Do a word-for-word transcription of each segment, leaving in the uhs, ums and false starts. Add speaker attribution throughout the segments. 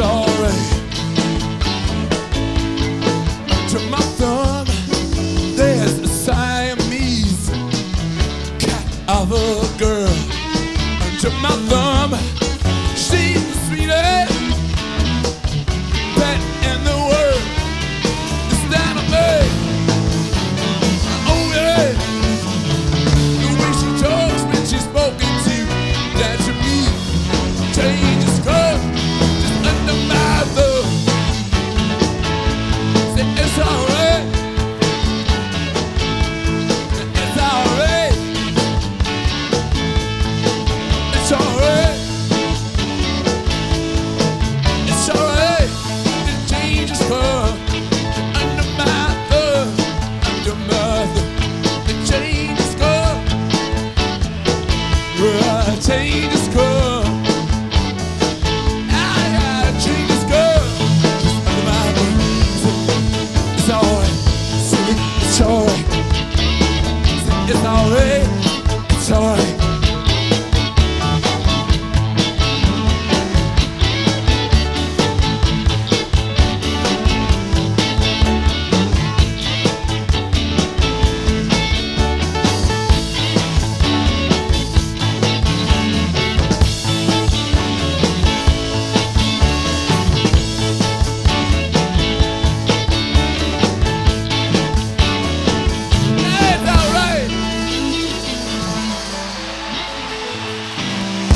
Speaker 1: alright. To my thumb, there's a Siamese cat of a girl. To my thumb, she's the sweetest pet in the world. It's down to me. Oh yeah. The way she talks when she's spoken to, that to me changes color just under my thumb. Say it's alright. It's alright. It's alright. It's alright. It changes color under my thumb. Under my thumb. It changes color. Well, it changes color. I gotta change this color just under my thumb. It's alright. See, it's alright. See, it's alright. It's alright.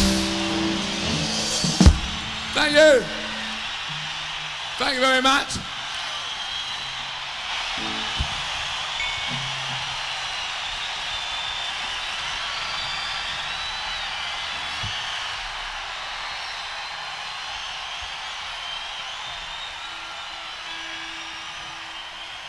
Speaker 1: Thank you. Thank you very much.